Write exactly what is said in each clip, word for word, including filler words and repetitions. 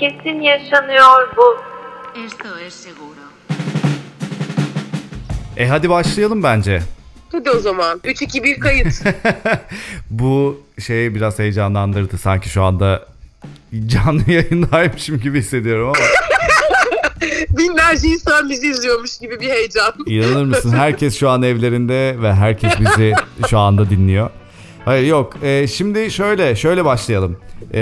Kesin yaşanıyor bu. Esto es seguro. E hadi başlayalım bence. Hadi o zaman. üç iki bir kayıt. Bu şey biraz heyecanlandırdı. Sanki şu anda canlı yayındaymışım gibi hissediyorum ama. Binlerce insan bizi izliyormuş gibi bir heyecan. İnanır mısın? Herkes şu an evlerinde ve herkes bizi şu anda dinliyor. Hayır yok. Ee, şimdi şöyle şöyle başlayalım.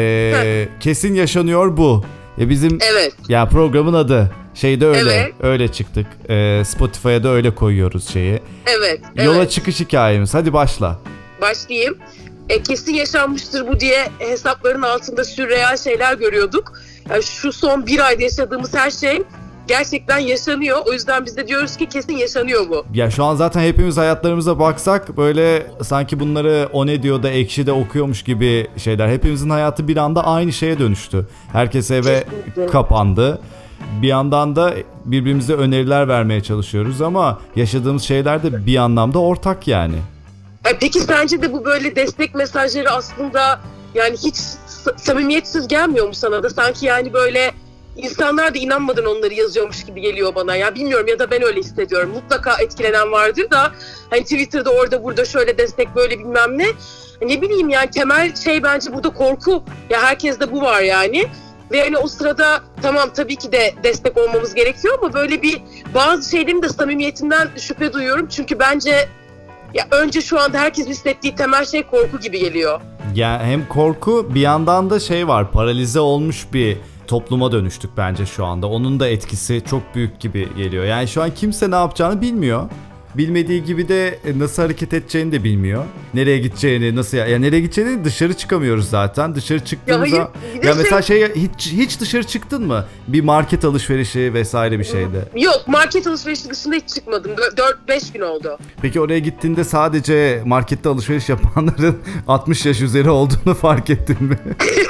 Ee, kesin yaşanıyor bu. E bizim Evet. ya programın adı. Şeyde öyle. Evet. Öyle çıktık. Ee, Spotify'a da öyle koyuyoruz şeyi. Evet. Yola evet. çıkış hikayemiz. Hadi başla. Başlayayım. E, kesin yaşanmıştır bu diye hesapların altında sürreal şeyler görüyorduk. Yani şu son bir ayda yaşadığımız her şey gerçekten yaşanıyor. O yüzden biz de diyoruz ki kesin yaşanıyor bu. Ya şu an zaten hepimiz hayatlarımıza baksak böyle sanki bunları O Ne Diyor'da, Ekşi'de okuyormuş gibi şeyler. Hepimizin hayatı bir anda aynı şeye dönüştü. Herkes eve Kesinlikle. kapandı. Bir yandan da birbirimize öneriler vermeye çalışıyoruz ama yaşadığımız şeyler de bir anlamda ortak yani. E, peki sence de bu böyle destek mesajları aslında yani hiç s- samimiyetsiz gelmiyor mu sana da? Sanki yani böyle insanlar da inanmadan onları yazıyormuş gibi geliyor bana. Ya bilmiyorum ya da ben öyle hissediyorum. Mutlaka etkilenen vardır da hani Twitter'da orada burada şöyle destek böyle bilmem ne. Ne bileyim yani temel şey bence burada korku. Ya herkeste bu var yani. Ve hani o sırada tamam tabii ki de destek olmamız gerekiyor ama böyle bir bazı şeylerin de samimiyetinden şüphe duyuyorum. Çünkü bence ya önce şu anda herkesin hissettiği temel şey korku gibi geliyor. Ya hem korku bir yandan da şey var, paralize olmuş bir topluma dönüştük bence şu anda. Onun da etkisi çok büyük gibi geliyor. Yani şu an kimse ne yapacağını bilmiyor. Bilmediği gibi de nasıl hareket edeceğini de bilmiyor. Nereye gideceğini, nasıl ya, ya nereye gideceğini dışarı çıkamıyoruz zaten. Dışarı çıktığımızda ya, hayır, bir de ya mesela şey- şey hiç hiç dışarı çıktın mı? Bir market alışverişi vesaire bir şeyde. Yok market alışverişi dışında hiç çıkmadım. dört beş gün oldu. Peki oraya gittiğinde sadece markette alışveriş yapanların altmış yaş üzeri olduğunu fark ettin mi?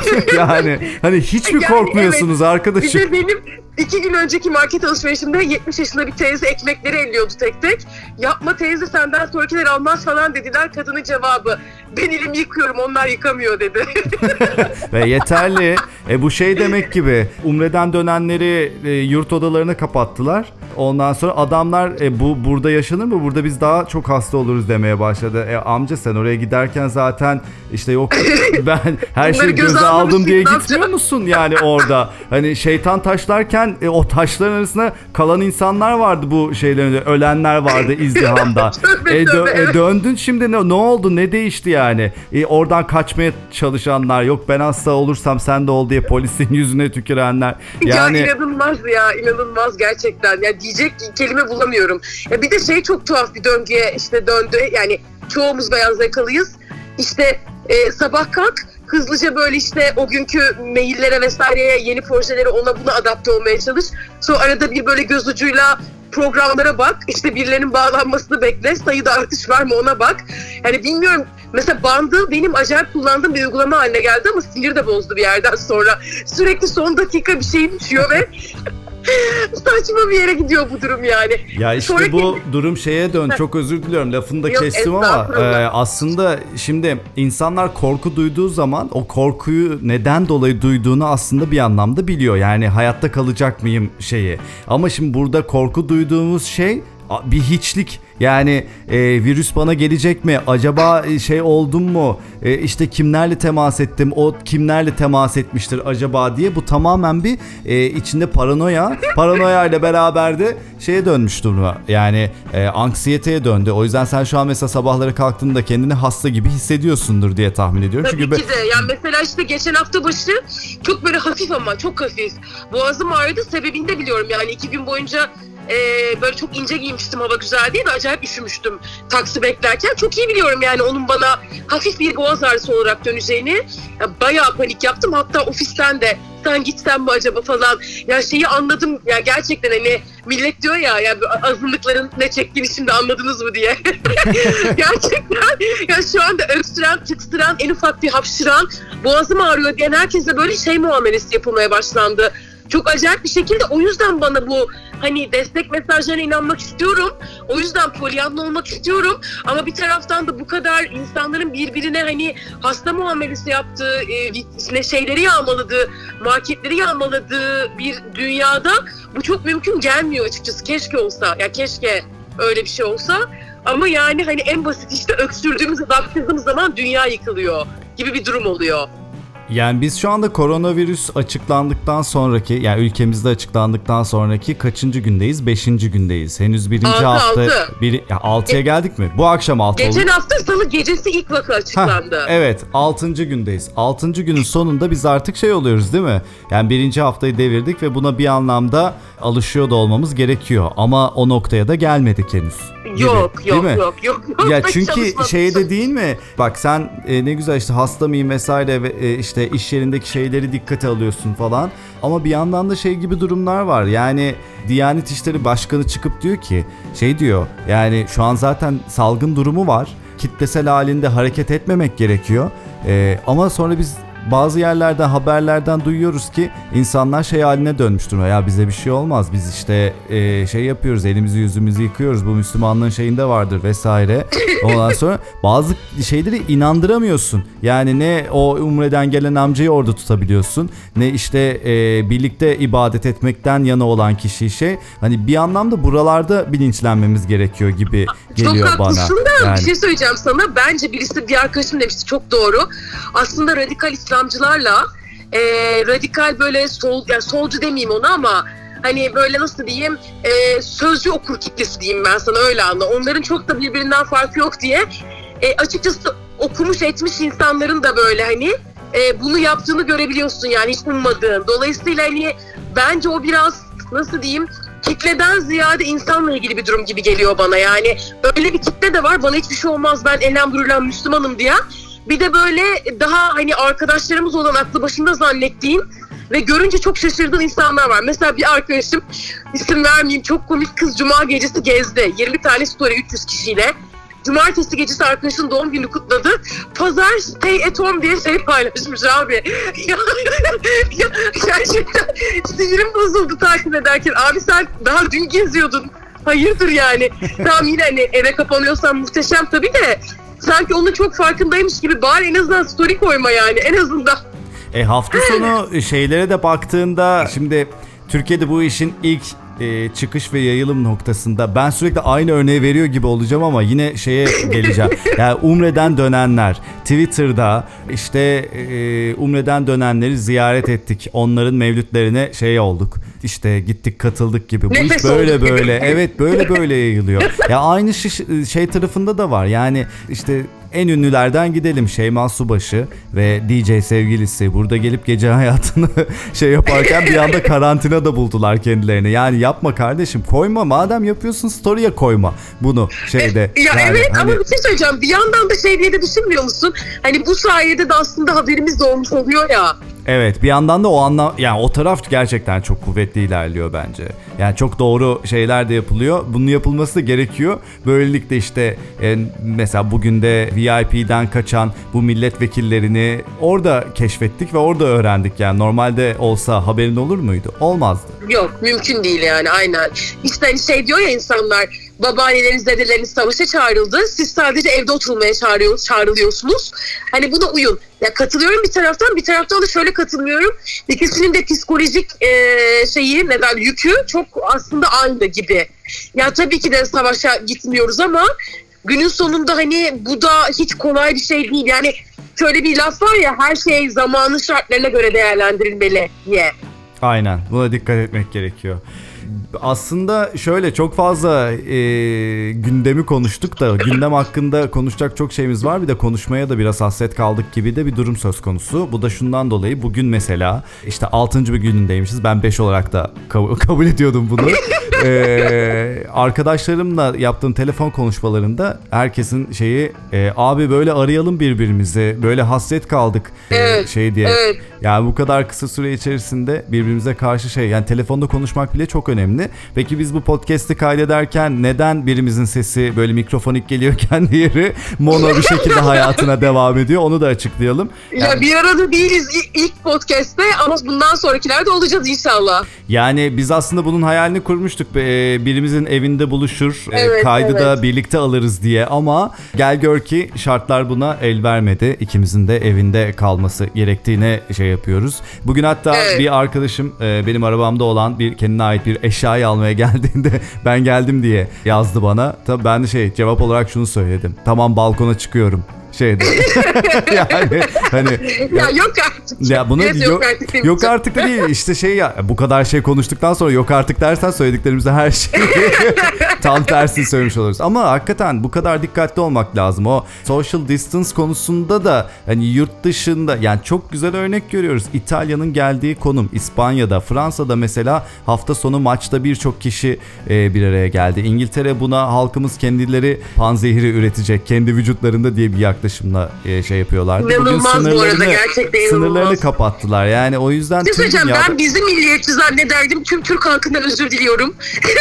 Yani hani hiç mi Yani korkmuyorsunuz evet. arkadaşım? Bir de benim iki gün önceki market alışverişimde yetmiş yaşında bir teyze ekmekleri elliyordu tek tek. Yapma teyze senden sonrakiler almaz falan dediler. Kadının cevabı ben elimi yıkıyorum onlar yıkamıyor dedi. Ve yeterli. E bu şey demek gibi Umre'den dönenleri e, yurt odalarına kapattılar. Ondan sonra adamlar e, bu burada yaşanır mı? Burada biz daha çok hasta oluruz demeye başladı. E amca sen oraya giderken zaten işte yok ben her şeyi göze göze aldım almamışsın, diye ne gitmiyor yapacaksın? musun yani orada? Hani şeytan taşlarken e, o taşların arasında kalan insanlar vardı bu şeylerin önünde. Ölenler vardı izdihamda. Tövbe, e, dö- tövbe, e, evet. döndün şimdi ne, ne oldu? Ne değişti yani? E, oradan kaçmaya çalışanlar, yok ben hasta olursam sen de ol diye polisin yüzüne tükürenler. Yani Ya inanılmaz ya inanılmaz gerçekten. Ya diyecek kelime bulamıyorum. Ya bir de şey çok tuhaf bir döngüye işte döndü. Yani çoğumuz beyaz yakalıyız. İşte e, sabah kalk hızlıca böyle işte o günkü maillere vesaireye yeni projelere ona buna adapte olmaya çalış. Sonra arada bir böyle göz ucuyla programlara bak. İşte birilerinin bağlanmasını bekle. Sayıda artış var mı ona bak. Yani bilmiyorum. Mesela Bundle benim acayip kullandığım bir uygulama haline geldi ama sinir de bozdu bir yerden sonra. Sürekli son dakika bir şey düşüyor ve saçma bir yere gidiyor bu durum yani. ya işte Sonraki- bu durum şeye dön. Çok özür diliyorum. Lafını da Yok, kestim ama estağfurullah. e, aslında şimdi insanlar korku duyduğu zaman o korkuyu neden dolayı duyduğunu aslında bir anlamda biliyor. Yani hayatta kalacak mıyım şeyi. Ama şimdi burada korku duyduğumuz şey a- bir hiçlik. Yani e, virüs bana gelecek mi? Acaba e, şey oldum mu? E, işte kimlerle temas ettim? O kimlerle temas etmiştir acaba diye. Bu tamamen bir e, içinde paranoya. Paranoya ile beraber de şeye dönmüş duruma. Yani e, anksiyeteye döndü. O yüzden sen şu an mesela sabahları kalktığında kendini hasta gibi hissediyorsundur diye tahmin ediyorum. Tabii Çünkü ki de. Yani mesela işte geçen hafta başı çok böyle hafif ama çok hafif. Boğazım ağrıdı. Sebebini de biliyorum. Yani iki gün boyunca e, böyle çok ince giymiştim hava güzel diye de acayip üşümüştüm taksi beklerken. Çok iyi biliyorum yani onun bana hafif bir boğaz ağrısı olarak döneceğini. Ya bayağı panik yaptım. Hatta ofisten de sen gitsen mi acaba falan. Ya şeyi anladım. Ya gerçekten hani millet diyor ya, ya azınlıkların ne çektiğini şimdi anladınız mı diye. Gerçekten ya şu anda öksüren, tıksıran, en ufak bir hapşıran, boğazım ağrıyor diyen herkese böyle şey muamelesi yapılmaya başlandı. Çok acayip bir şekilde o yüzden bana bu hani destek mesajlarına inanmak istiyorum. O yüzden polyanlı olmak istiyorum. Ama bir taraftan da bu kadar insanların birbirine hani hasta muamelesi yaptığı, e, şeyleri yağmaladığı, marketleri yağmaladığı bir dünyada bu çok mümkün gelmiyor açıkçası. Keşke olsa, ya keşke öyle bir şey olsa. Ama yani hani en basit işte öksürdüğümüz, baktığımız zaman dünya yıkılıyor gibi bir durum oluyor. Yani biz şu anda koronavirüs açıklandıktan sonraki, yani ülkemizde açıklandıktan sonraki kaçıncı gündeyiz? Beşinci gündeyiz. Henüz birinci altı, hafta... altı. Bir, ya altıya geldik mi? Bu akşam altı oldu. Geçen hafta salı gecesi ilk vaka açıklandı. Heh, evet, altıncı gündeyiz. Altıncı günün sonunda biz artık şey oluyoruz değil mi? Yani birinci haftayı devirdik ve buna bir anlamda alışıyor da olmamız gerekiyor. Ama o noktaya da gelmedik henüz. Gibi, yok, yok, değil mi? yok, yok, yok. Ya çünkü şeyde değil mi? Bak sen e, ne güzel işte hasta mıyım vesaire ve e, işte iş yerindeki şeyleri dikkate alıyorsun falan. Ama bir yandan da şey gibi durumlar var. Yani Diyanet İşleri Başkanı çıkıp diyor ki şey diyor. Yani şu an zaten salgın durumu var. Kitlesel halinde hareket etmemek gerekiyor. E, ama sonra biz bazı yerlerden, haberlerden duyuyoruz ki insanlar şey haline dönmüş durumda. Ya bize bir şey olmaz. Biz işte e, şey yapıyoruz, elimizi yüzümüzü yıkıyoruz. Bu Müslümanlığın şeyinde vardır vesaire. Ondan sonra bazı şeyleri inandıramıyorsun. Yani ne o Umre'den gelen amcayı orada tutabiliyorsun. Ne işte e, birlikte ibadet etmekten yana olan kişi şey. Hani bir anlamda buralarda bilinçlenmemiz gerekiyor gibi geliyor çok bana. Çok haklısın da yani. Bir şey söyleyeceğim sana. Bence birisi, bir arkadaşım demişti, çok doğru. Aslında radikal İslamcılarla e, radikal böyle sol, yani solcu demeyeyim ona ama hani böyle nasıl diyeyim e, sözcü okur kitlesi diyeyim ben sana, öyle anla. Onların çok da birbirinden farkı yok diye e, açıkçası okumuş etmiş insanların da böyle hani e, bunu yaptığını görebiliyorsun yani, hiç ummadığın. Dolayısıyla hani bence o biraz nasıl diyeyim kitleden ziyade insanla ilgili bir durum gibi geliyor bana. Yani öyle bir kitle de var, bana hiçbir şey olmaz, ben elhamdülillah Müslümanım diye. Bir de böyle daha hani arkadaşlarımız olan, aklı başında zannettiğin ve görünce çok şaşırdığın insanlar var. Mesela bir arkadaşım, isim vermeyeyim, çok komik kız cuma gecesi gezdi. yirmi tane story üç yüz kişiyle. Cumartesi gecesi arkadaşının doğum günü kutladı. Pazar stay at home diye şey paylaşmış abi. ya, ya, gerçekten sinirim bozuldu takip ederken. Abi sen daha dün geziyordun. Hayırdır yani. Tamam yine hani eve kapanıyorsan muhteşem tabii de. Sanki onun çok farkındaymış gibi bari en azından story koyma yani, en azından. E hafta sonu şeylere de baktığında şimdi Türkiye'de bu işin ilk e, çıkış ve yayılım noktasında ben sürekli aynı örneği veriyor gibi olacağım ama yine şeye geleceğim. Yani Umre'den dönenler Twitter'da işte e, Umre'den dönenleri ziyaret ettik. Onların mevlütlerine şey olduk. İşte gittik, katıldık gibi. Bu Nefes iş böyle olduk. böyle. Evet, böyle böyle yayılıyor. Ya aynı şey, şey tarafında da var. Yani işte en ünlülerden gidelim. Şeyma Subaşı ve D J sevgilisi burada gelip gece hayatını şey yaparken bir anda karantinada buldular kendilerini. Yani yapma kardeşim, koyma. Madem yapıyorsun story'e koyma bunu şeyde. Ya yani, evet hani... ama bir şey söyleyeceğim. Bir yandan da şey diye de düşünmüyor musun? Hani bu sayede de aslında haberimiz de olmuş oluyor ya. Evet, bir yandan da o anlam, yani o taraf gerçekten çok kuvvetli ilerliyor bence. Yani çok doğru şeyler de yapılıyor. Bunun yapılması da gerekiyor. Böylelikle işte e, mesela bugün de V I P'den kaçan bu milletvekillerini orada keşfettik ve orada öğrendik. Yani normalde olsa haberin olur muydu? Olmazdı. Yok, mümkün değil yani, aynen. İşte hani şey diyor ya insanlar, babaanneleriniz, dedeleriniz savaşa çağrıldı. Siz sadece evde oturmaya çağırıyor, çağrılıyorsunuz. Hani buna uyun. Ya katılıyorum bir taraftan, bir taraftan da şöyle katılmıyorum. İkisinin de psikolojik e, şeyi, neden yükü çok aslında aynı gibi. Ya tabii ki de savaşa gitmiyoruz ama günün sonunda hani bu da hiç kolay bir şey değil. Yani şöyle bir laf var ya, her şey zamanın şartlarına göre değerlendirilmeli diye. Aynen, buna dikkat etmek gerekiyor. Aslında şöyle çok fazla e, gündemi konuştuk da gündem hakkında konuşacak çok şeyimiz var. Bir de konuşmaya da biraz hasret kaldık gibi de bir durum söz konusu. Bu da şundan dolayı, bugün mesela işte altıncı bir günündeymişiz. Ben beş olarak da kab- kabul ediyordum bunu. Ee, arkadaşlarımla yaptığım telefon konuşmalarında herkesin şeyi e, abi böyle arayalım birbirimizi, böyle hasret kaldık e, Evet, şey diye. evet. Yani bu kadar kısa süre içerisinde birbirimize karşı şey, yani telefonda konuşmak bile çok önemli. önemli. Peki biz bu podcast'i kaydederken neden birimizin sesi böyle mikrofonik geliyorken diğeri mono bir şekilde hayatına devam ediyor? Onu da açıklayalım. Ya yani, bir arada değiliz ilk podcast'te ama bundan sonrakilerde olacağız inşallah. Yani biz aslında bunun hayalini kurmuştuk. Birimizin evinde buluşur, evet, kaydı evet. da birlikte alırız diye ama gel gör ki şartlar buna el vermedi. İkimizin de evinde kalması gerektiğine şey yapıyoruz. Bugün hatta evet. bir arkadaşım benim arabamda olan bir kendine ait bir eşyayı almaya geldiğinde ben geldim diye yazdı bana. Tabii ben de şey cevap olarak şunu söyledim. Tamam, balkona çıkıyorum. Şeyde. yani hani ya, ya yok artık. Ya bunu yok, yok artık, yok artık da değil. İşte şey ya, bu kadar şey konuştuktan sonra yok artık dersen söylediklerimize her şeyi tam tersini söylemiş oluruz. Ama hakikaten bu kadar dikkatli olmak lazım. O social distance konusunda da hani yurt dışında yani çok güzel örnek görüyoruz. İtalya'nın geldiği konum, İspanya'da, Fransa'da mesela hafta sonu maçta birçok kişi e, bir araya geldi. İngiltere buna halkımız kendileri panzehiri üretecek kendi vücutlarında diye bir yaklaşımla e, şey yapıyorlar. İnanılmaz bu arada, gerçekten inanılmaz. Sınırlarını kapattılar. Yani o yüzden ne söyleyeceğim, dünyada... ben bizim milliyetçi zannederdim. Tüm Türk halkından özür diliyorum.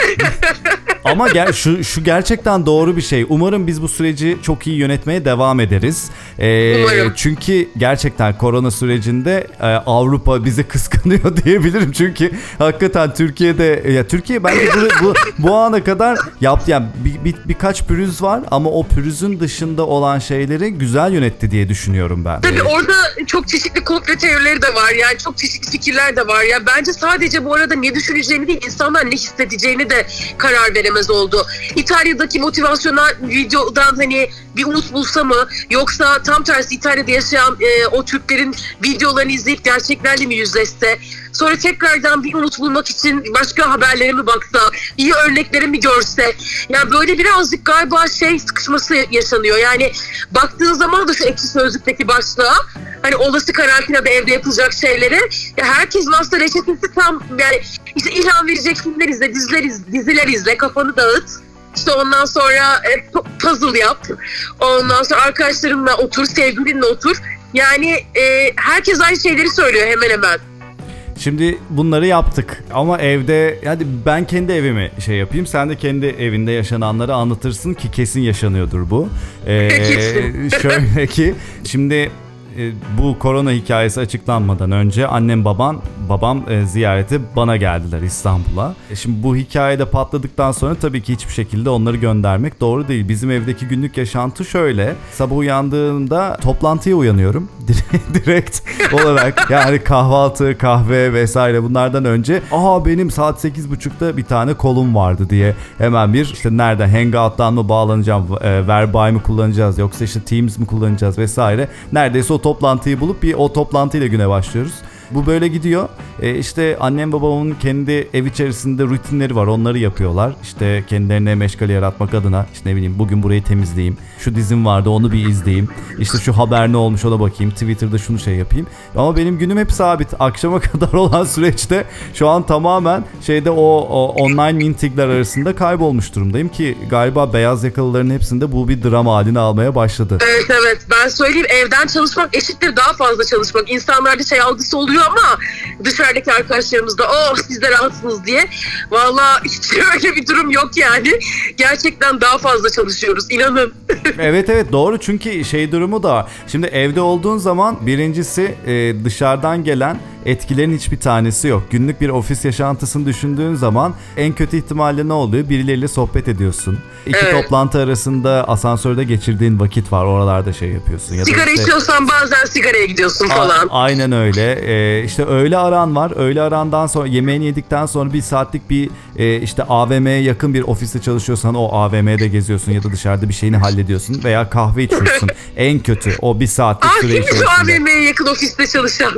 Ama ger- şu şu gerçekten doğru bir şey. Umarım biz bu süreci çok iyi yönetmeye devam ederiz. Ee, Umarım. Çünkü gerçekten korona sürecinde e, Avrupa bizi kıskanıyor diyebilirim. Çünkü hakikaten Türkiye'de ya Türkiye bence bu, bu, bu ana kadar yaptı. Yani bir, bir, birkaç pürüz var ama o pürüzün dışında olan şeyleri güzel yönetti diye düşünüyorum ben. Tabii orada çok çeşitli komplo teorileri de var. Yani çok çeşitli fikirler de var. Ya bence sadece bu arada ne düşüneceğini değil, insanlar ne hissedeceğini de karar veremez oldu. İtalya'daki motivasyonel videodan hani bir umut bulsa mı, yoksa tam tersi İtalya'da yaşayan e, o Türklerin videolarını izleyip gerçeklerle mi yüzleşse, sonra tekrardan bir umut bulmak için başka haberlere mi baksa, iyi örnekleri mi görse, yani böyle birazcık galiba şey sıkışması yaşanıyor. Yani baktığın zaman da şu Ekşi Sözlük'teki başlığa, hani olası karantinada evde yapılacak şeyleri, ya herkes master reçetesi tam, yani işte ilham verecek filmler izle, diziler, iz, diziler izle, kafanı dağıt. İşte ondan sonra e, puzzle yap. Ondan sonra arkadaşlarınla otur, sevgilinle otur. Yani e, herkes aynı şeyleri söylüyor hemen hemen. Şimdi bunları yaptık ama evde, hadi ben kendi evimi şey yapayım, sen de kendi evinde yaşananları anlatırsın ki kesin yaşanıyordur bu. Ee, şöyle ki şimdi bu korona hikayesi açıklanmadan önce annem babam babam e, ziyarete bana geldiler İstanbul'a. E şimdi bu hikayede patladıktan sonra tabii ki hiçbir şekilde onları göndermek doğru değil. Bizim evdeki günlük yaşantı şöyle: sabah uyandığımda toplantıya uyanıyorum direkt olarak, yani kahvaltı, kahve vesaire bunlardan önce aha benim saat sekiz buçukta bir tane kolum vardı diye hemen bir işte nereden, Hangout'tan mı bağlanacağım, e, Verbay mı kullanacağız yoksa işte Teams mi kullanacağız vesaire, neredeyse o toplantıyı bulup bir o toplantıyla güne başlıyoruz. Bu böyle gidiyor. E işte annem babamın kendi ev içerisinde rutinleri var. Onları yapıyorlar. İşte kendilerine meşgale yaratmak adına işte ne bileyim bugün burayı temizleyeyim. Şu dizim vardı onu bir izleyeyim. İşte şu haber ne olmuş ona bakayım. Twitter'da şunu şey yapayım. Ama benim günüm hep sabit. Akşama kadar olan süreçte şu an tamamen şeyde o, o online meetingler arasında kaybolmuş durumdayım ki galiba beyaz yakalıların hepsinde bu bir drama haline almaya başladı. Evet evet, ben söyleyeyim, evden çalışmak eşittir daha fazla çalışmak. İnsanlarda şey algısı oluyor ama dışarıdaki arkadaşlarımız da oh siz de rahatsınız diye. Vallahi hiç öyle bir durum yok yani. Gerçekten daha fazla çalışıyoruz, inanın. Evet evet doğru, çünkü şey durumu da, şimdi evde olduğun zaman birincisi e, dışarıdan gelen etkilerin hiçbir tanesi yok. Günlük bir ofis yaşantısını düşündüğün zaman en kötü ihtimalle ne oluyor? Birileriyle sohbet ediyorsun. İki evet. toplantı arasında asansörde geçirdiğin vakit var. Oralarda şey yapıyorsun. Ya sigara işte, içiyorsan bazen sigaraya gidiyorsun falan. A- aynen öyle. Ee, işte öğle aran var. Öğle arandan sonra yemeğini yedikten sonra bir saatlik bir e, işte A V M'ye yakın bir ofiste çalışıyorsan o A V M'de geziyorsun ya da dışarıda bir şeyini hallediyorsun veya kahve içiyorsun. En kötü o bir saatlik süre içerisinde. A V M'ye yakın ofiste çalışan.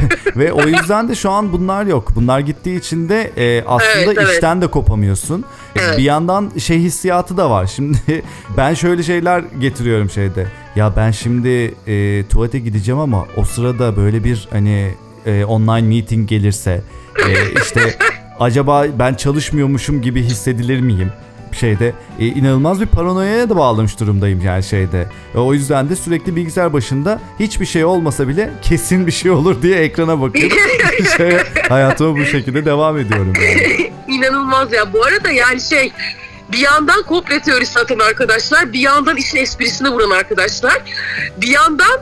Ve o yüzden de şu an bunlar yok. Bunlar gittiği için de e, aslında evet, işten evet. de kopamıyorsun. Evet. Bir yandan şey hissiyatı da var. Şimdi ben şöyle şeyler getiriyorum şeyde. Ya ben şimdi e, tuvalete gideceğim ama o sırada böyle bir hani e, online meeting gelirse e, işte acaba ben çalışmıyormuşum gibi hissedilir miyim? Şeyde e, inanılmaz bir paranoyaya da bağlamış durumdayım yani şeyde. E, o yüzden de sürekli bilgisayar başında hiçbir şey olmasa bile kesin bir şey olur diye ekrana bakıyorum. şey, hayatıma bu şekilde devam ediyorum yani. inanılmaz ya. Bu arada yani şey, bir yandan komple teorisi satan arkadaşlar, bir yandan işin esprisine vuran arkadaşlar, bir yandan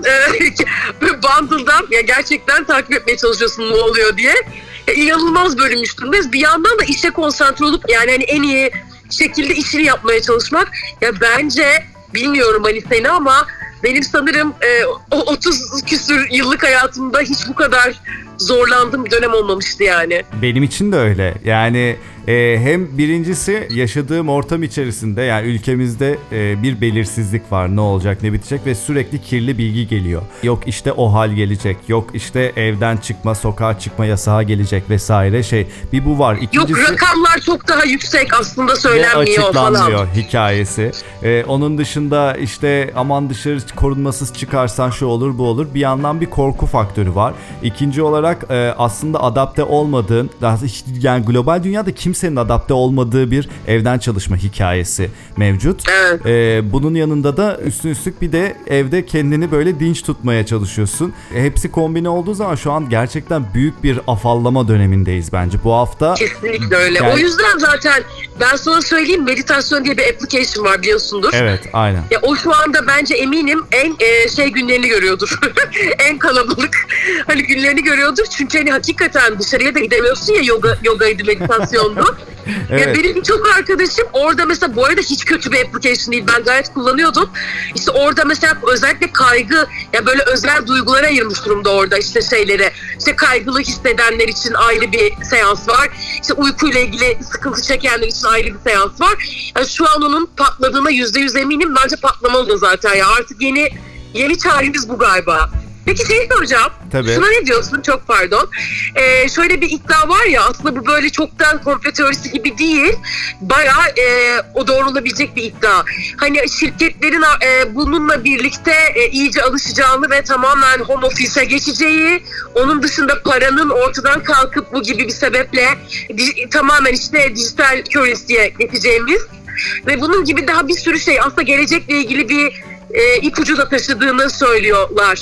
e, bundle'dan ya gerçekten takip etmeye çalışıyorsun ne oluyor diye. E, inanılmaz bölünmüş durumdayız. Bir yandan da işe konsantre olup yani hani en iyi şekilde işini yapmaya çalışmak. Ya bence, bilmiyorum Ali seni ama benim sanırım e, o otuz küsür yıllık hayatımda hiç bu kadar zorlandığım bir dönem olmamıştı yani. Benim için de öyle. Yani e, hem birincisi yaşadığım ortam içerisinde, yani ülkemizde e, bir belirsizlik var. Ne olacak, ne bitecek ve sürekli kirli bilgi geliyor. Yok işte o hal gelecek. Yok işte evden çıkma, sokağa çıkma yasağı gelecek vesaire şey. Bir bu var. İkincisi, yok rakamlar çok daha yüksek aslında söylenmiyor açıklanmıyor falan. Hikayesi. E, onun dışında işte aman dışarı korunmasız çıkarsan şu olur bu olur. Bir yandan bir korku faktörü var. İkinci olarak e, aslında adapte olmadığın, daha hiç, yani global dünyada kimsenin adapte olmadığı bir evden çalışma hikayesi mevcut. Evet. E, bunun yanında da üstün üstlük bir de evde kendini böyle dinç tutmaya çalışıyorsun. E, hepsi kombine olduğu zaman şu an gerçekten büyük bir afallama dönemindeyiz bence. Bu hafta kesinlikle öyle. Yani, o yüzden zaten ben sana söyleyeyim, meditasyon diye bir application var, biliyorsundur. Evet, aynen. Ya o şu anda bence eminim en e, şey günlerini görüyordur. En kalabalık hani günlerini görüyordur. Çünkü hani hakikaten dışarıya da gidemiyorsun ya, yoga yogaydı, meditasyondu. Evet. Ya benim birçok arkadaşım orada mesela, bu arada hiç kötü bir application değil, ben gayet kullanıyordum. İşte orada mesela özellikle kaygı, ya böyle özel duygulara ayırmış durumda orada işte şeylere. İşte kaygılı hissedenler için ayrı bir seans var. İşte uykuyla ilgili sıkıntı çekenler için ayrı bir seans var. Yani şu an onun patladığına yüzde yüz eminim. Bence patlamalı da zaten ya. Artık yeni yeni çaremiz bu galiba. Peki şey soracağım. Tabii. Şuna ne diyorsun? Çok pardon. Ee, şöyle bir iddia var ya, aslında bu böyle çoktan komplo teorisi gibi değil. Bayağı e, o doğrulabilecek bir iddia. Hani şirketlerin e, bununla birlikte e, iyice alışacağını ve tamamen home office'e geçeceği, onun dışında paranın ortadan kalkıp bu gibi bir sebeple di- tamamen işte dijital currency'ye geçeceğimiz ve bunun gibi daha bir sürü şey, aslında gelecekle ilgili bir e, ipucu da taşıdığını söylüyorlar.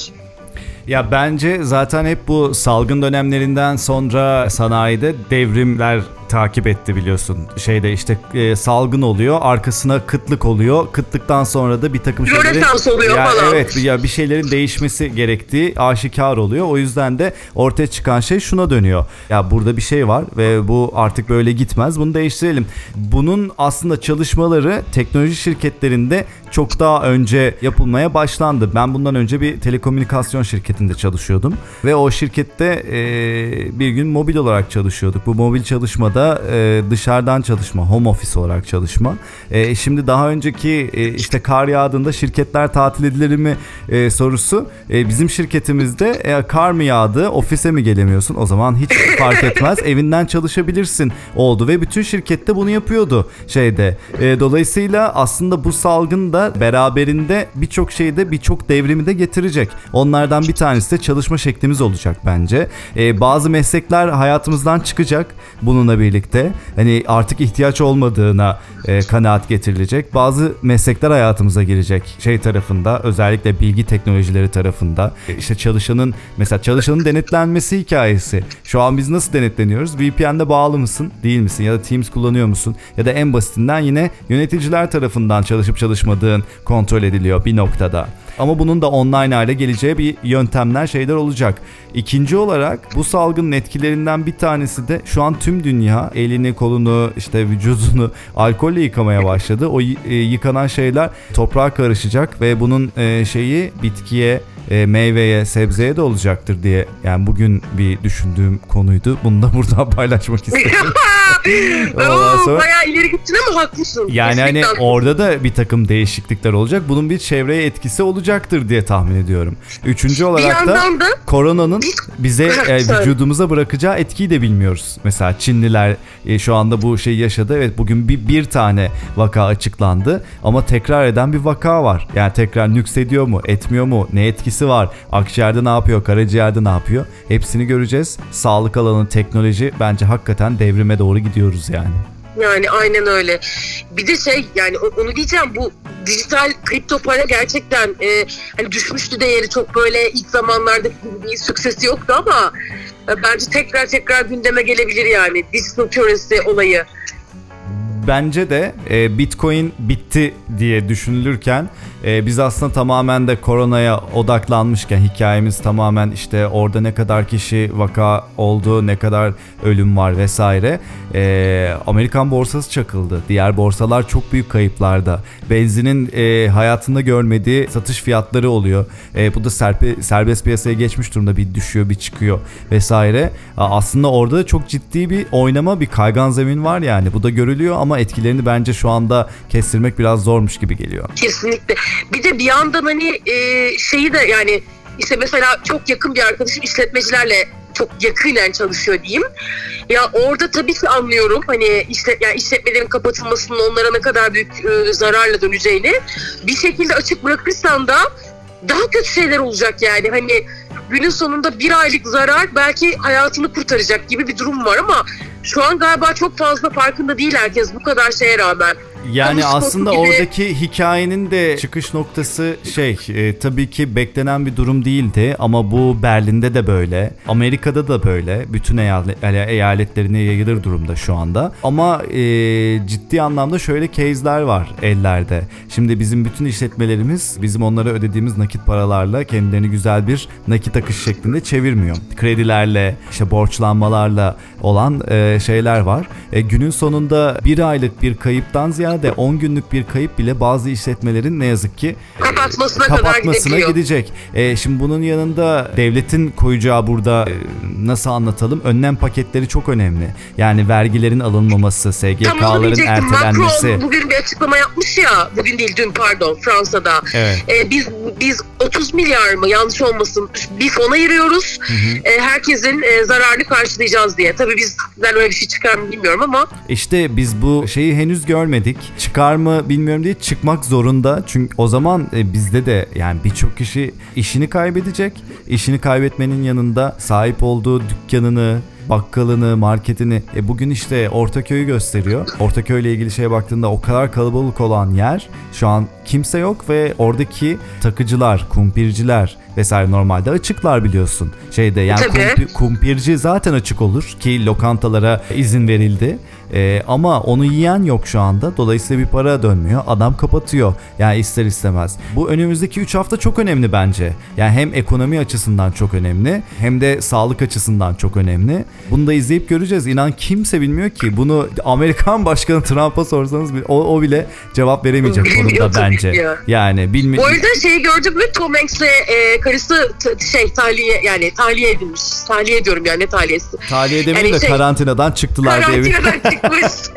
Ya bence zaten hep bu salgın dönemlerinden sonra sanayide devrimler takip etti biliyorsun. Şeyde işte e, salgın oluyor, arkasına kıtlık oluyor. Kıtlıktan sonra da bir takım şeylerin Rönesans oluyor ya, falan. Evet, ya bir şeylerin değişmesi gerektiği aşikar oluyor. O yüzden de ortaya çıkan şey şuna dönüyor. Ya burada bir şey var ve bu artık böyle gitmez. Bunu değiştirelim. Bunun aslında çalışmaları teknoloji şirketlerinde çok daha önce yapılmaya başlandı. Ben bundan önce bir telekomünikasyon şirketinde çalışıyordum ve o şirkette e, bir gün mobil olarak çalışıyorduk. Bu mobil çalışmada e, dışarıdan çalışma, home office olarak çalışma. E, şimdi daha önceki e, işte kar yağdığında şirketler tatil edilir mi e, sorusu e, bizim şirketimizde e, kar mı yağdı, ofise mi gelemiyorsun? O zaman hiç fark etmez, evinden çalışabilirsin oldu ve bütün şirkette bunu yapıyordu şeyde. E, dolayısıyla aslında bu salgın da beraberinde birçok şeyde birçok devrimi de getirecek. Onlardan bir tanesi de çalışma şeklimiz olacak bence. Ee, bazı meslekler hayatımızdan çıkacak bununla birlikte. Hani artık ihtiyaç olmadığına e, kanaat getirilecek. Bazı meslekler hayatımıza girecek şey tarafında, özellikle bilgi teknolojileri tarafında. E, işte çalışanın mesela çalışanın denetlenmesi hikayesi. Şu an biz nasıl denetleniyoruz? V P N'de bağlı mısın? Değil misin? Ya da Teams kullanıyor musun? Ya da en basitinden yine yöneticiler tarafından çalışıp çalışmadığın kontrol ediliyor bir noktada. Ama bunun da online hale geleceği bir yöntemler, şeyler olacak. İkinci olarak bu salgının etkilerinden bir tanesi de şu an tüm dünya elini, kolunu, işte vücudunu alkolle yıkamaya başladı. O y- yıkanan şeyler toprağa karışacak ve bunun e, şeyi bitkiye, e, meyveye, sebzeye de olacaktır diye. Yani bugün bir düşündüğüm konuydu. Bunu da buradan paylaşmak istedim. Oo, sonra, bayağı ileri gittin ama haklısın. Yani hani orada da bir takım değişiklikler olacak. Bunun bir çevreye etkisi olacaktır diye tahmin ediyorum. Üçüncü olarak da, da koronanın bize e, vücudumuza bırakacağı etkiyi de bilmiyoruz. Mesela Çinliler e, şu anda bu şeyi yaşadı. Evet, bugün bir, bir tane vaka açıklandı ama tekrar eden bir vaka var. Yani tekrar nüksediyor mu, etmiyor mu, ne etkisi var, akciğerde ne yapıyor, karaciğerde ne yapıyor, hepsini göreceğiz. Sağlık alanı, teknoloji, bence hakikaten devrime doğru gidiyoruz yani. Yani aynen öyle. Bir de şey, yani onu diyeceğim, bu dijital kripto para gerçekten e, hani düşmüştü değeri, çok böyle ilk zamanlardaki gibi bir süksesi yoktu ama bence tekrar tekrar gündeme gelebilir yani digital currency olayı. Bence de e, Bitcoin bitti diye düşünülürken e, biz aslında tamamen de koronaya odaklanmışken hikayemiz tamamen işte orada ne kadar kişi vaka oldu, ne kadar ölüm var vesaire. E, Amerikan borsası çakıldı. Diğer borsalar çok büyük kayıplarda. Benzinin e, hayatında görmediği satış fiyatları oluyor. E, bu da serpe, serbest piyasaya geçmiş durumda, bir düşüyor bir çıkıyor vesaire. Aslında orada çok ciddi bir oynama, bir kaygan zemin var yani. Bu da görülüyor ama etkilerini bence şu anda kestirmek biraz zormuş gibi geliyor. Kesinlikle. Bir de bir yandan hani e, şeyi de yani işte mesela çok yakın bir arkadaşım işletmecilerle çok yakinen çalışıyor diyeyim. Ya orada tabii ki anlıyorum hani işte yani işletmelerin kapatılmasının onlara ne kadar büyük e, zararla döneceğini. Bir şekilde açık bırakırsan da daha kötü şeyler olacak yani. Hani günün sonunda bir aylık zarar belki hayatını kurtaracak gibi bir durum var ama şu an galiba çok fazla farkında değil herkes bu kadar şeye rağmen. Yani Kamu aslında spotu gibi... oradaki hikayenin de çıkış noktası şey e, tabii ki beklenen bir durum değildi ama bu Berlin'de de böyle, Amerika'da da böyle, bütün eyalet, eyaletlerine yayılır durumda şu anda ama e, ciddi anlamda şöyle case'ler var ellerde. Şimdi bizim bütün işletmelerimiz bizim onlara ödediğimiz nakit paralarla kendilerini güzel bir nakit akış şeklinde çevirmiyor. Kredilerle, işte borçlanmalarla olan e, şeyler var. E, günün sonunda bir aylık bir kayıptan ziyade de on günlük bir kayıp bile bazı işletmelerin ne yazık ki kapatmasına, kapatmasına kadar gidecek. E, şimdi bunun yanında devletin koyacağı burada e, nasıl anlatalım? Önlem paketleri çok önemli. Yani vergilerin alınmaması, S G K'ların ertelenmesi. Macron bugün bir açıklama yapmış ya, bugün değil dün pardon Fransa'da. Evet. E, biz biz otuz milyar mı yanlış olmasın bir fon ayırıyoruz. Hı hı. E, herkesin e, zararını karşılayacağız diye. Tabii bizden öyle bir şey çıkar mı bilmiyorum ama. İşte biz bu şeyi henüz görmedik. Çıkar mı bilmiyorum diye çıkmak zorunda. Çünkü o zaman e, bizde de yani birçok kişi işini kaybedecek. İşini kaybetmenin yanında sahip olduğu dükkanını, bakkalını, marketini. E bugün işte Ortaköy'ü gösteriyor. Ortaköy'le ilgili şeye baktığında o kadar kalabalık olan yer şu an kimse yok ve oradaki takıcılar, kumpirciler vesaire normalde açıklar biliyorsun. Şeyde yani kumpi, kumpirci zaten açık olur ki lokantalara izin verildi. Ee, ama onu yiyen yok şu anda. Dolayısıyla bir para dönmüyor. Adam kapatıyor. Yani ister istemez. Bu önümüzdeki üç hafta çok önemli bence. Yani hem ekonomi açısından çok önemli hem de sağlık açısından çok önemli. Bunu da izleyip göreceğiz. İnan kimse bilmiyor ki. Bunu Amerikan Başkanı Trump'a sorsanız o, o bile cevap veremeyecek konuda bence. Ya. Yani bilmiyorum. Bu arada şeyi gördük mü? Tom Hanks'le e, karısı t- şey tahliye yani tahliye edilmiş. Tahliye ediyorum yani ne tahliyesi? Tahliye edemeyim yani de şey, karantinadan çıktılar. Karantinadan çıkmış.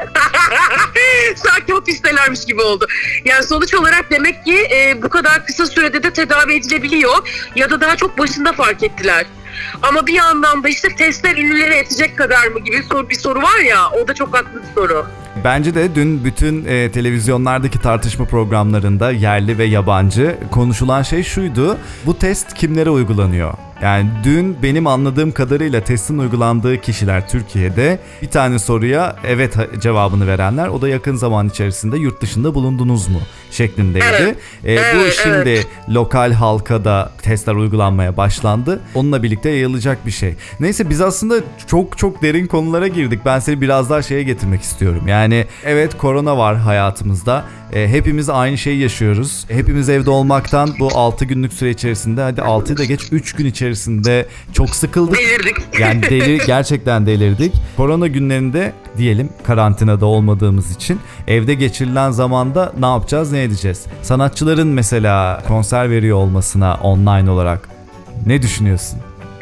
Sanki ofistelermiş gibi oldu. Yani sonuç olarak demek ki e, bu kadar kısa sürede de tedavi edilebiliyor ya da daha çok başında fark ettiler. Ama bir yandan da işte testler ünlülere yetecek kadar mı gibi soru, bir soru var ya, o da çok haklı bir soru. Bence de dün bütün e, televizyonlardaki tartışma programlarında yerli ve yabancı konuşulan şey şuydu: bu test kimlere uygulanıyor? Yani dün benim anladığım kadarıyla testin uygulandığı kişiler Türkiye'de, bir tane soruya evet cevabını verenler, o da yakın zaman içerisinde yurt dışında bulundunuz mu şeklindeydi. Evet. E, evet, bu şimdi evet. lokal halka da testler uygulanmaya başlandı. Onunla birlikte yayılacak bir şey. Neyse biz aslında çok çok derin konulara girdik. Ben seni biraz daha şeye getirmek istiyorum. Yani evet korona var hayatımızda. E, hepimiz aynı şeyi yaşıyoruz. Hepimiz evde olmaktan bu altı günlük süre içerisinde, hadi altıyı da geç, üç gün içerisinde çok sıkıldık. Delirdik. Yani deli, gerçekten delirdik. Korona günlerinde diyelim karantinada olmadığımız için evde geçirilen zamanda ne yapacağız, ne edeceğiz? Sanatçıların mesela konser veriyor olmasına online olarak ne düşünüyorsun?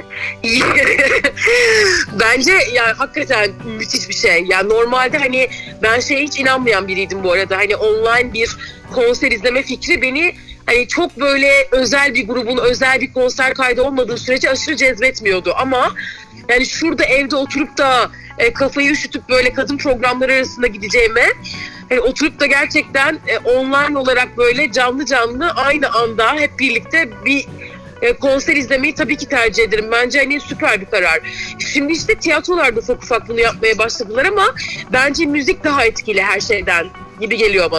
Bence yani hakikaten müthiş bir şey. Yani normalde hani ben şeye hiç inanmayan biriydim bu arada. Hani online bir konser izleme fikri beni hani çok böyle özel bir grubun özel bir konser kaydı olmadığı sürece aşırı cezbetmiyordu. Ama yani şurada evde oturup da e, kafayı üşütüp böyle kadın programları arasında gideceğime hani oturup da gerçekten e, online olarak böyle canlı canlı aynı anda hep birlikte bir konser izlemeyi tabii ki tercih ederim. Bence hani süper bir karar. Şimdi işte tiyatrolarda ufak ufak bunu yapmaya başladılar ama bence müzik daha etkili her şeyden gibi geliyor bana.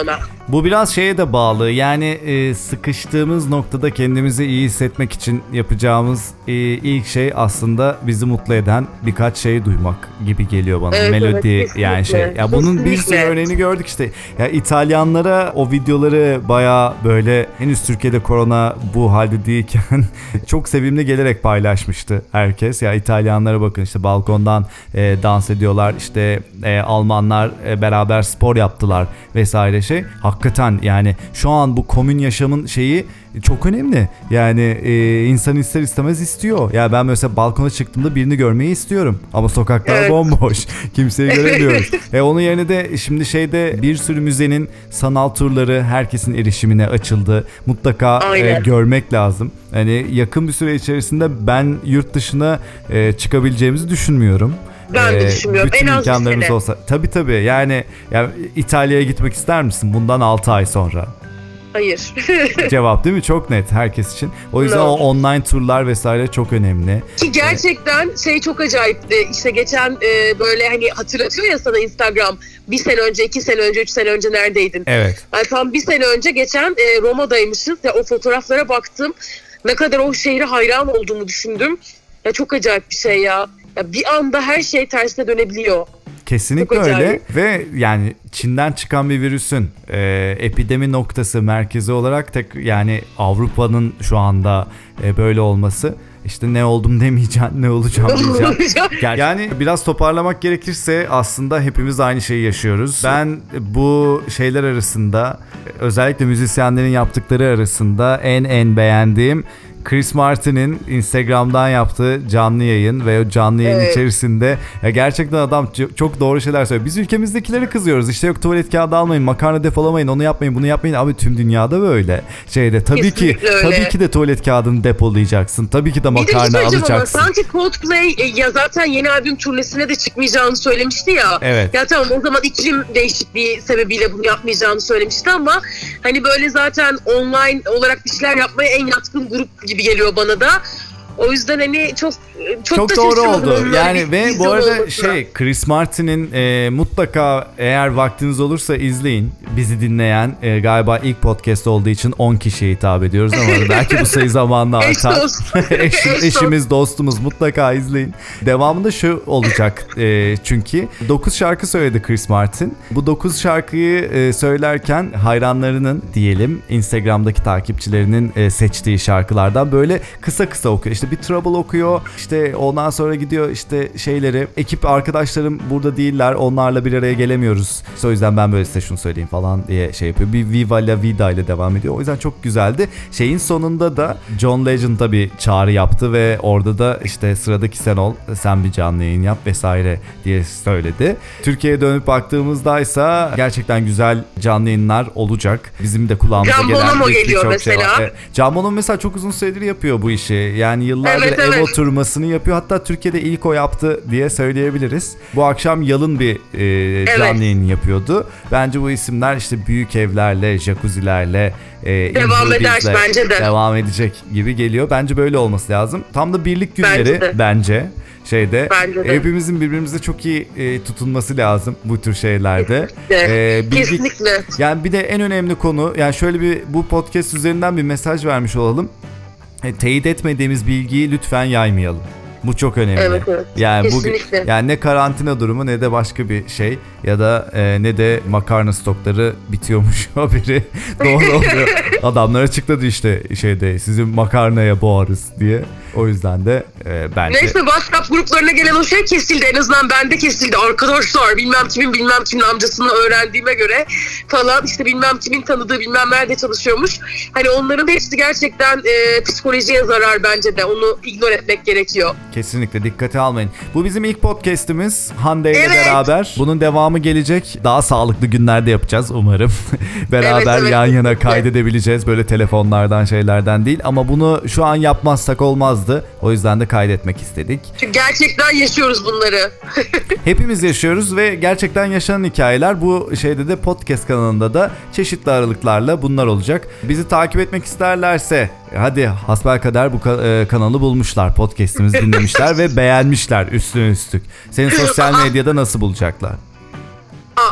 Bu biraz şeye de bağlı. Yani e, sıkıştığımız noktada kendimizi iyi hissetmek için yapacağımız e, ilk şey aslında bizi mutlu eden birkaç şey duymak gibi geliyor bana. Evet, Melodi evet, yani şey. Ya bunun bir sürü kesinlikle. örneğini gördük işte. Ya İtalyanlara o videoları bayağı böyle henüz Türkiye'de korona bu halde değilken çok sevimli gelerek paylaşmıştı herkes. Ya İtalyanlara bakın işte balkondan e, dans ediyorlar. İşte e, Almanlar e, beraber spor yaptılar vesaire şey. Hakikaten yani şu an bu komün yaşamın şeyi çok önemli. Yani e, insan ister istemez istiyor. Yani ben mesela balkona çıktığımda birini görmeyi istiyorum. Ama sokaklar Evet. bomboş. Kimseyi göremiyoruz. e, onun yerine de şimdi şeyde bir sürü müzenin sanal turları herkesin erişimine açıldı. Mutlaka e, görmek lazım. Yani yakın bir süre içerisinde ben yurt dışına e, çıkabileceğimizi düşünmüyorum. Ben de Ee, düşünmüyorum. Bütün En az bir imkanlarımız sene. olsa. Tabii tabii yani, yani İtalya'ya gitmek ister misin bundan altı ay sonra? Hayır. Cevap değil mi? Çok net herkes için. O yüzden No. o online turlar vesaire çok önemli. Ki gerçekten şey çok acayipti. İşte geçen e, böyle hani hatırlatıyor ya sana Instagram. Bir sene önce, iki sene önce, üç sene önce neredeydin? Evet. Yani tam bir sene önce geçen e, Roma'daymışız. Ya o fotoğraflara baktım. Ne kadar o şehre hayran olduğumu düşündüm. Ya çok acayip bir şey ya. Ya bir anda her şey tersine dönebiliyor. Kesinlikle Çok öyle acayip. ve yani Çin'den çıkan bir virüsün e, epidemi noktası merkezi olarak tek yani Avrupa'nın şu anda e, böyle olması. İşte ne oldum demeyeceğim, ne olacağım diyeceğim. Yani biraz toparlamak gerekirse aslında hepimiz aynı şeyi yaşıyoruz. Ben bu şeyler arasında özellikle müzisyenlerin yaptıkları arasında en en beğendiğim Chris Martin'in Instagram'dan yaptığı canlı yayın ve o canlı yayın Evet. içerisinde ya gerçekten adam çok doğru şeyler söylüyor. Biz ülkemizdekileri kızıyoruz. İşte yok tuvalet kağıdı almayın, makarna depolamayın, onu yapmayın, bunu yapmayın. Abi tüm dünyada böyle. Şeyde tabii Kesinlikle ki öyle. tabii ki de tuvalet kağıdını depolayacaksın. Tabii ki de Bir de bir şey makarna söyleyeceğim ama alacaksın. sanki Coldplay e, ya zaten yeni albüm turnesine de çıkmayacağını söylemişti ya. Evet. Ya tamam o zaman iklim değişikliği sebebiyle bunu yapmayacağını söylemişti ama hani böyle zaten online olarak bir şeyler yapmaya en yatkın grup gibi geliyor bana da. O yüzden hani çok çok, Çok da doğru şaşırmadım oldu. onların Yani bir ve bu vizyon arada olmasına. şey Chris Martin'in e, mutlaka eğer vaktiniz olursa izleyin. Bizi dinleyen e, galiba ilk podcast olduğu için on kişiye hitap ediyoruz ama belki bu sayı zamanla Eş artar. dost. Eş- Eş dost. eşimiz, dostumuz mutlaka izleyin. Devamında şu olacak e, çünkü dokuz şarkı söyledi Chris Martin. Bu dokuz şarkıyı e, söylerken hayranlarının diyelim Instagram'daki takipçilerinin e, seçtiği şarkılardan böyle kısa kısa okuyor. İşte bir Trouble okuyor. İşte ondan sonra gidiyor işte şeyleri. Ekip arkadaşlarım burada değiller. Onlarla bir araya gelemiyoruz. İşte o yüzden ben böyle size şunu söyleyeyim falan diye şey yapıyor. Bir Viva La Vida ile devam ediyor. O yüzden çok güzeldi. Şeyin sonunda da John Legend bir çağrı yaptı ve orada da işte sıradaki sen ol, sen bir canlı yayın yap vesaire diye söyledi. Türkiye'ye dönüp baktığımızda ise gerçekten güzel canlı yayınlar olacak. Bizim de kulağımıza Can gelen Bonomo bir- geliyor birçok şey var. mesela. Evet. Can Bonomo mesela çok uzun süredir yapıyor bu işi. Yani yıllardır Evet, ev evet. oturmasını yapıyor. Hatta Türkiye'de ilk o yaptı diye söyleyebiliriz. Bu akşam yalın bir e, canlı Evet. yayın yapıyordu. Bence bu isimler işte büyük evlerle, jacuzzilerle, e, Devam eder Influence'le bence de. devam edecek gibi geliyor. Bence böyle olması lazım. Tam da birlik günleri Bence de. bence şeyde Bence de. hepimizin birbirimize çok iyi e, tutunması lazım bu tür şeylerde. Kesinlikle. E, bilgi- Kesinlikle. Yani bir de en önemli konu yani şöyle bir bu podcast üzerinden bir mesaj vermiş olalım. E, teyit etmediğimiz bilgiyi lütfen yaymayalım. Bu çok önemli. Evet, evet. Yani bu Kesinlikle. yani ne karantina durumu ne de başka bir şey ya da e, ne de makarna stokları bitiyormuş haberi doğru oluyor. Adamlar açıkladı işte şeyde sizin makarnaya boğarız diye. O yüzden de e, bence Neyse WhatsApp gruplarına gelen o şey kesildi. En azından bende kesildi. Arkadaşlar bilmem kimin bilmem kimin amcasını öğrendiğime göre falan işte bilmem kimin tanıdığı bilmem nerede çalışıyormuş. Hani onların hepsi gerçekten e, psikolojiye zarar bence de. Onu ignore etmek gerekiyor. kesinlikle dikkate almayın. Bu bizim ilk podcast'imiz Hande ile Evet. beraber. Bunun devamı gelecek. Daha sağlıklı günlerde yapacağız umarım. Beraber Evet, evet, yan yana kesinlikle. kaydedebileceğiz. Böyle telefonlardan şeylerden değil. Ama bunu şu an yapmazsak olmazdı. O yüzden de kaydetmek istedik. Çünkü gerçekten yaşıyoruz bunları. Hepimiz yaşıyoruz ve gerçekten yaşanan hikayeler bu şeyde de podcast kanalında da çeşitli aralıklarla bunlar olacak. Bizi takip etmek isterlerse hadi hasbelkader bu ka- e, kanalı bulmuşlar. Podcast'imizi dinlemişler ve beğenmişler üstüne üstlük. Seni sosyal medyada nasıl bulacaklar? Aa,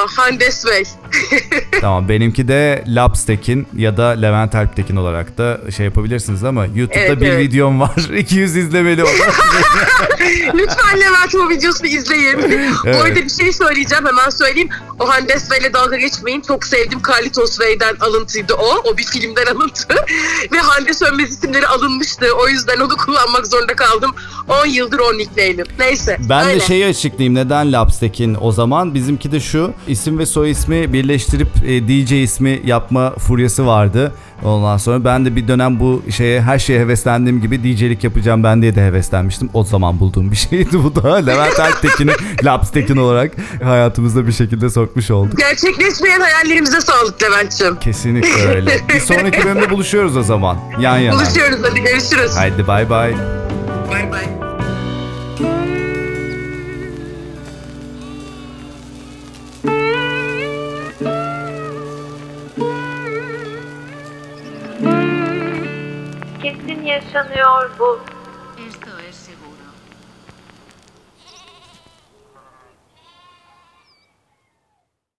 Handes Bey. Tamam, benimki de Lapstekin ya da Levent Alptekin olarak da şey yapabilirsiniz ama YouTube'da Evet, bir evet. videom var. iki yüz izlemeli olan. Lütfen Levent'in o videosunu izleyin. Evet. Bu arada bir şey söyleyeceğim, hemen söyleyeyim. O Handes Bey'le dalga geçmeyin. Çok sevdim. Carlitos Bey'den alıntıydı o. O bir filmden alıntı. Ve Hande Sönmez isimleri alınmıştı. O yüzden onu kullanmak zorunda kaldım. on yıldır o nickname'im. Neyse. Ben öyle. de şeyi açıklayayım. Neden Lapstekin o zaman? Bizimki de şu. İsim ve soy ismi birleştirip e, D J ismi yapma furyası vardı. Ondan sonra ben de bir dönem bu şeye, her şeye heveslendiğim gibi D J'lik yapacağım ben diye de heveslenmiştim. O zaman bulduğum bir şeydi bu da. Levent Alptekin'i Lapstekin olarak hayatımızda bir şekilde sokmuş olduk. Gerçekleşmeyen hayallerimize sağlık Levent'ciğim. Kesinlikle öyle. Bir sonraki bölümde buluşuyoruz o zaman. Yan yana. Buluşuyoruz, hadi görüşürüz. Haydi bay bay. Bay bay. Kesin yaşanıyor bu. Esto